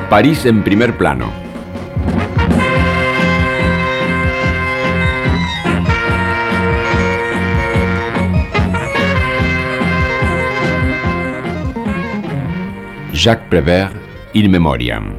París en primer plano. Jacques Prévert, In Memoriam.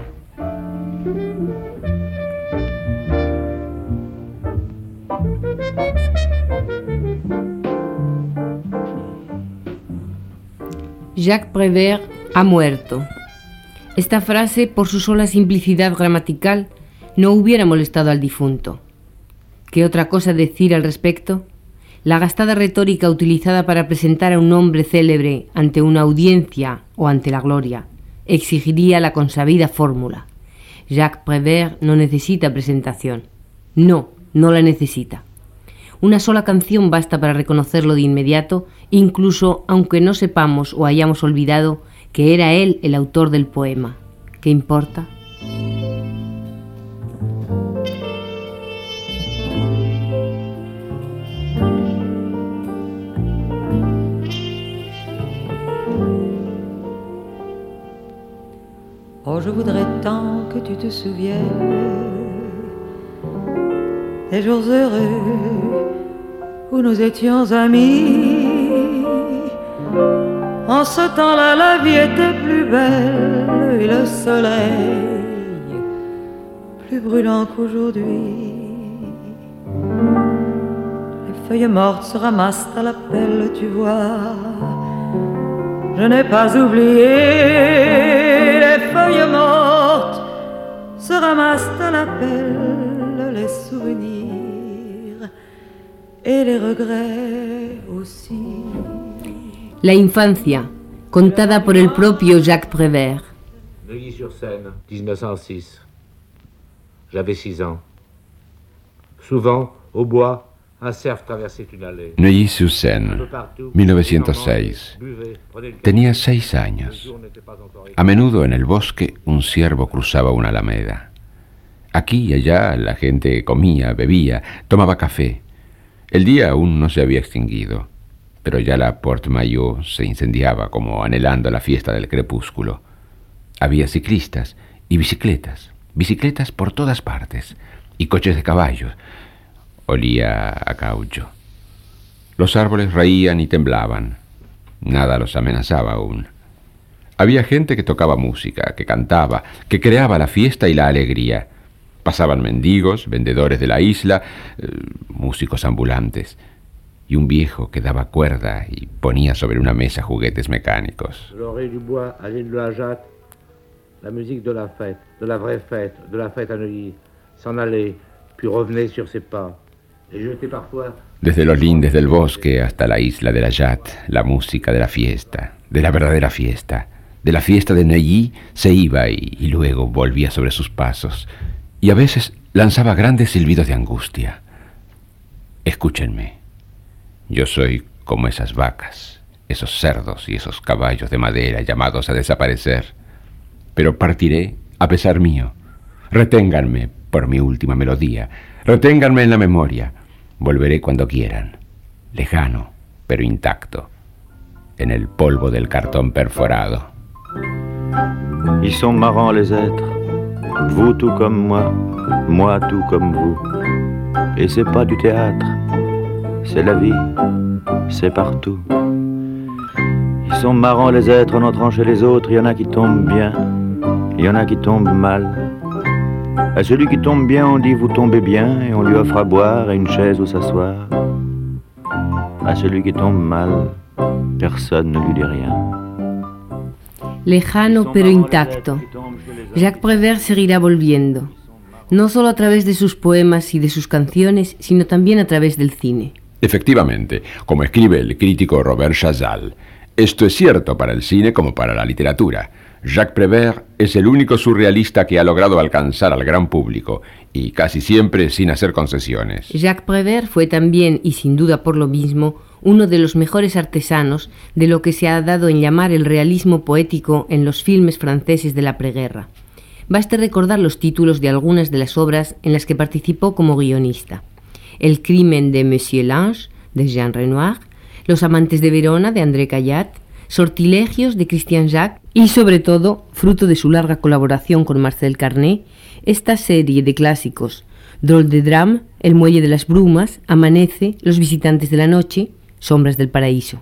Jacques Prévert ha muerto. Esta frase, por su sola simplicidad gramatical, no hubiera molestado al difunto. ¿Qué otra cosa decir al respecto? La gastada retórica utilizada para presentar a un hombre célebre ante una audiencia o ante la gloria exigiría la consabida fórmula. Jacques Prévert no necesita presentación. No la necesita. Una sola canción basta para reconocerlo de inmediato, incluso aunque no sepamos o hayamos olvidado que era él el autor del poema. ¿Qué importa? Oh, je voudrais tant que tu te souviennes des jours heureux où nous étions amis. En ce temps-là, la vie était plus belle et le soleil plus brûlant qu'aujourd'hui. Les feuilles mortes se ramassent à la pelle, tu vois. Je n'ai pas oublié les feuilles mortes se ramassent à la pelle, les souvenirs et les regrets aussi. La infancia, contada por el propio Jacques Prévert. Neuilly-sur-Seine, 1906. J'avais 6 ans. Souvent, au bois, un cerf traversait une allée. Neuilly-sur-Seine, 1906. Tenía 6 años. A menudo en el bosque un ciervo cruzaba una alameda. Aquí y allá la gente comía, bebía, tomaba café. El día aún no se había extinguido, pero ya la Porte Maillot se incendiaba como anhelando la fiesta del crepúsculo. Había ciclistas y bicicletas por todas partes, y coches de caballos. Olía a caucho. Los árboles reían y temblaban. Nada los amenazaba aún. Había gente que tocaba música, que cantaba, que creaba la fiesta y la alegría. Pasaban mendigos, vendedores de la isla, músicos ambulantes, y un viejo que daba cuerda y ponía sobre una mesa juguetes mecánicos. L'oreille du bois, à l'île de la Jatte, la musique de la fête, de la vraie fête, de la fête à Neuilly, s'en allait, puis revenait sur ses pas. Et jetait parfois... Desde los lindes del bosque hasta la isla de la Jatte, la música de la fiesta, de la verdadera fiesta, de la fiesta de Neuilly, se iba y luego volvía sobre sus pasos, y a veces lanzaba grandes silbidos de angustia. Escúchenme, yo soy como esas vacas, esos cerdos y esos caballos de madera llamados a desaparecer, pero partiré a pesar mío. Reténganme por mi última melodía, reténganme en la memoria. Volveré cuando quieran, lejano, pero intacto, en el polvo del cartón perforado. Ils sont marrants les êtres, vous tout comme moi tout comme vous. Et c'est pas du théâtre, c'est la vie, c'est partout. Ils sont marrants les êtres en entrant chez les autres, il y en a qui tombent bien, il y en a qui tombent mal. À celui qui tombe bien, on dit vous tombez bien et on lui offre à boire et une chaise où s'asseoir. À celui qui tombe mal, personne ne lui dit rien. Lejano pero intacto. Jacques Prévert seguirá volviendo, no solo a través de sus poemas y de sus canciones, sino también a través del cine. Efectivamente, como escribe el crítico Robert Chazal, esto es cierto para el cine como para la literatura. Jacques Prévert es el único surrealista que ha logrado alcanzar al gran público, y casi siempre sin hacer concesiones. Jacques Prévert fue también, y sin duda por lo mismo, uno de los mejores artesanos de lo que se ha dado en llamar el realismo poético en los filmes franceses de la preguerra. Baste recordar los títulos de algunas de las obras en las que participó como guionista: El crimen de Monsieur Lange, de Jean Renoir, Los amantes de Verona, de André Caillat, Sortilegios de Christian Jacques y, sobre todo, fruto de su larga colaboración con Marcel Carné, esta serie de clásicos: Drôle de drame, El muelle de las brumas, Amanece, Los visitantes de la noche, Sombras del paraíso.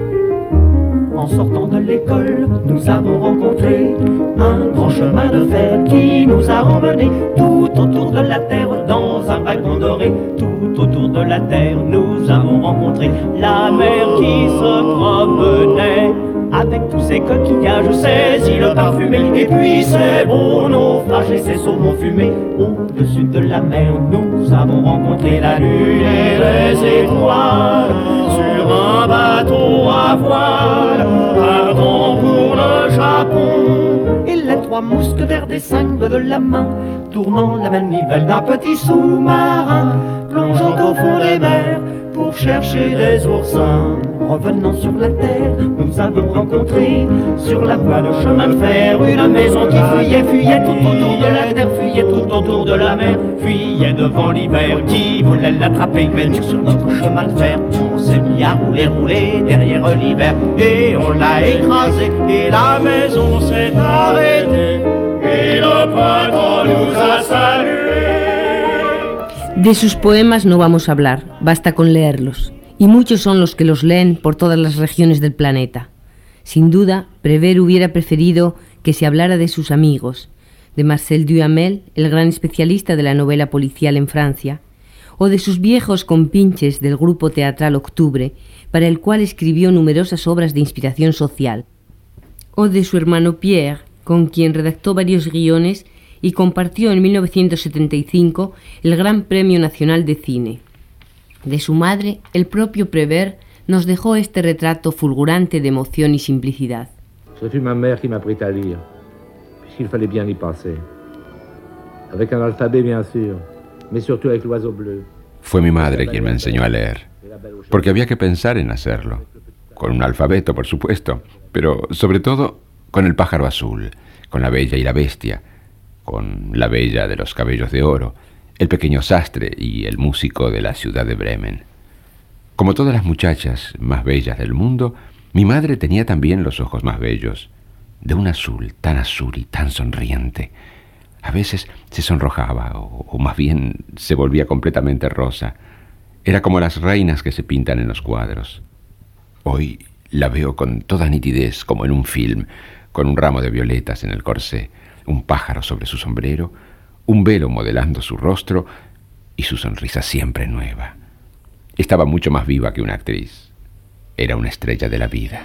En sortant de l'école, nous avons rencontré un grand chemin de fer qui nous a emmenés tout autour de la terre dans un wagon doré. Tout autour de la terre, nous avons rencontré la mer qui se promenait avec tous ces coquillages, ces îles parfumées, et puis ces beaux naufrages et ces saumons fumés. Au-dessus de la mer, nous avons rencontré la lune et les étoiles sur un bateau à voile. Partons pour le Japon. Et les trois mousquetaires descendent de la main, tournant la manivelle d'un petit sous-marin, plongeant au fond des mers pour chercher des oursins. Revenant sur la terre, nous avons rencontré sur la voie de chemin de fer une maison qui fuyait tout autour de la terre, fuyait tout autour de la mer, fuyait devant l'hiver qui voulait l'attraper. Mais nous, sur notre chemin de fer, on s'est mis à rouler derrière l'hiver, et on l'a écrasé, et la maison s'est arrêtée, et le patron nous a salués. De sus poemas no vamos a hablar, basta con leerlos. Y muchos son los que los leen por todas las regiones del planeta. Sin duda, Prévert hubiera preferido que se hablara de sus amigos, de Marcel Duhamel, el gran especialista de la novela policial en Francia, o de sus viejos compinches del grupo teatral Octubre, para el cual escribió numerosas obras de inspiración social, o de su hermano Pierre, con quien redactó varios guiones y compartió en 1975 el Gran Premio Nacional de Cine. De su madre, el propio Prévert nos dejó este retrato fulgurante de emoción y simplicidad. Ce fut ma mère qui m'apprit à lire, puisqu'il fallait bien y penser. Avec un alphabet, bien sûr, mais surtout avec l'oiseau bleu. Fue mi madre quien me enseñó a leer, porque había que pensar en hacerlo, con un alfabeto, por supuesto, pero sobre todo con el pájaro azul, con la bella y la bestia, con la bella de los cabellos de oro, el pequeño sastre y el músico de la ciudad de Bremen. Como todas las muchachas más bellas del mundo, mi madre tenía también los ojos más bellos, de un azul y tan sonriente. A veces se sonrojaba, o más bien se volvía completamente rosa. Era como las reinas que se pintan en los cuadros. Hoy la veo con toda nitidez, como en un film, con un ramo de violetas en el corsé, un pájaro sobre su sombrero, un velo modelando su rostro y su sonrisa siempre nueva. Estaba mucho más viva que una actriz. Era una estrella de la vida.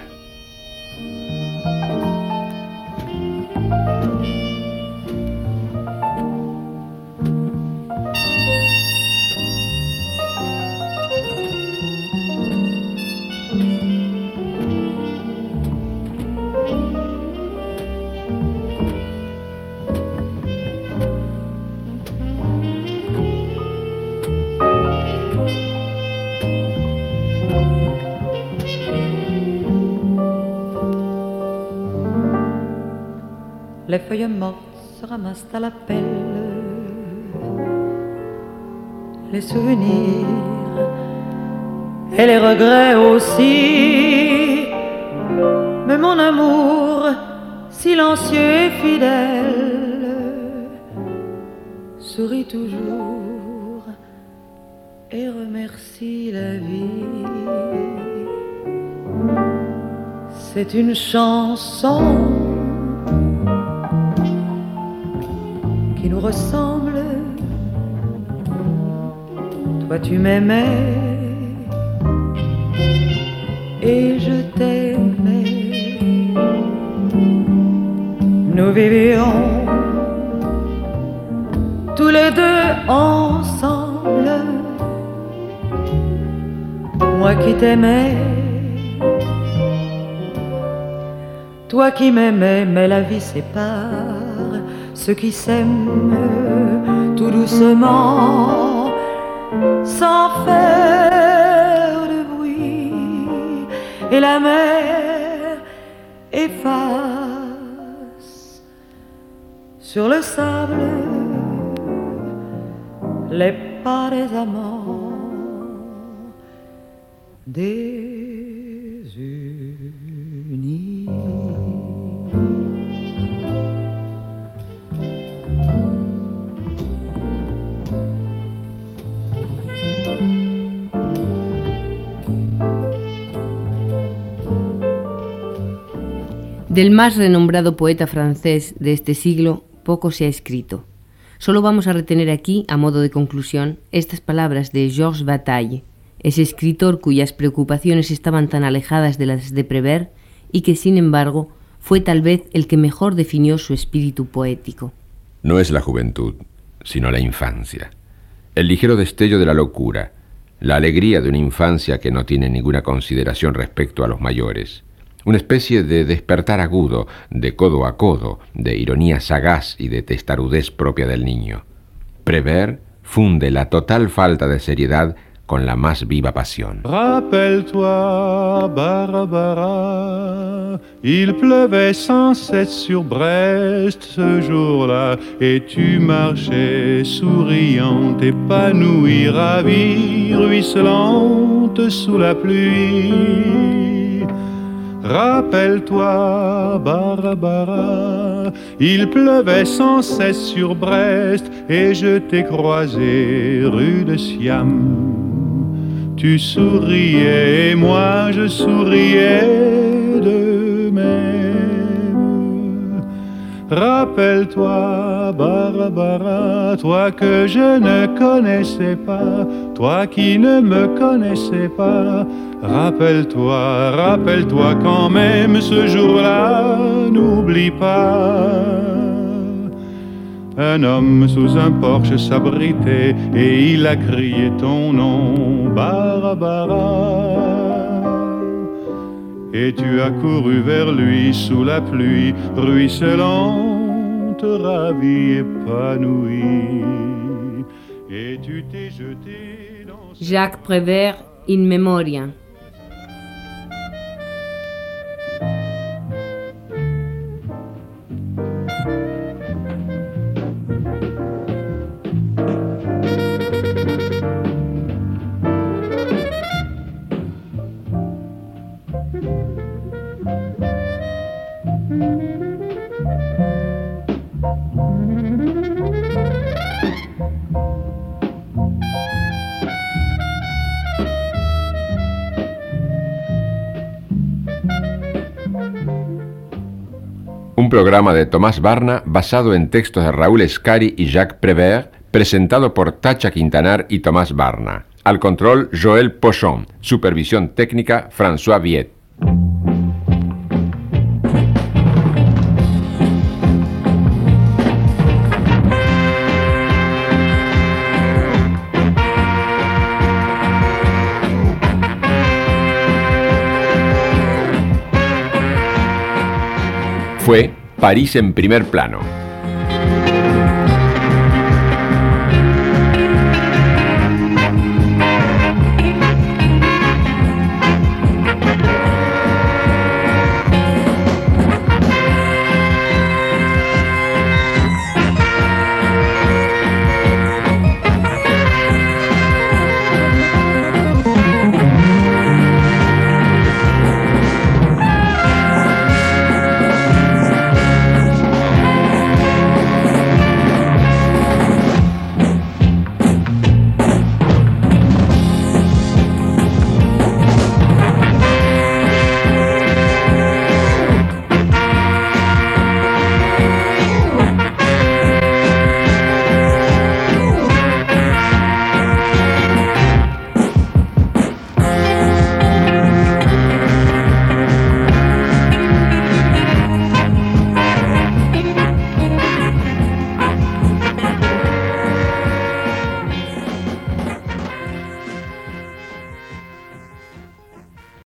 Les feuilles mortes se ramassent à la pelle, les souvenirs et les regrets aussi. Mais mon amour, silencieux et fidèle, sourit toujours et remercie la vie. C'est une chanson qui nous ressemble. Toi tu m'aimais et je t'aimais. Nous vivions tous les deux ensemble. Moi qui t'aimais, toi qui m'aimais, mais la vie sépare ceux qui s'aiment tout doucement, sans faire de bruit, et la mer efface sur le sable les pas des amants désunis. Del más renombrado poeta francés de este siglo, poco se ha escrito. Solo vamos a retener aquí, a modo de conclusión, estas palabras de Georges Bataille, ese escritor cuyas preocupaciones estaban tan alejadas de las de Prévert y que, sin embargo, fue tal vez el que mejor definió su espíritu poético. No es la juventud, sino la infancia. El ligero destello de la locura, la alegría de una infancia que no tiene ninguna consideración respecto a los mayores. Una especie de despertar agudo, de codo a codo, de ironía sagaz y de testarudez propia del niño. Prévert funde la total falta de seriedad con la más viva pasión. Rappelle-toi, Barbara, il pleuvait sans cesse sur Brest ce jour-là, et tu marchais souriante, épanouie, ravie, ruisselante sous la pluie. Rappelle-toi, Barbara, il pleuvait sans cesse sur Brest, et je t'ai croisé rue de Siam. Tu souriais et moi je souriais de même. Rappelle-toi, Barbara, toi que je ne connaissais pas, toi qui ne me connaissais pas. Rappelle-toi, rappelle-toi quand même ce jour-là, n'oublie pas. Un homme sous un porche s'abritait et il a crié ton nom, Barbara. Et tu as couru vers lui sous la pluie, ruisselante, ravie, épanouie. Et tu t'es jeté dans... Jacques Prévert, In Memoriam. Un programa de Tomás Barna basado en textos de Raúl Escari y Jacques Prévert, presentado por Tacha Quintanar y Tomás Barna. Al control, Joël Pochon. Supervisión técnica, François Viet. Fue París en primer plano.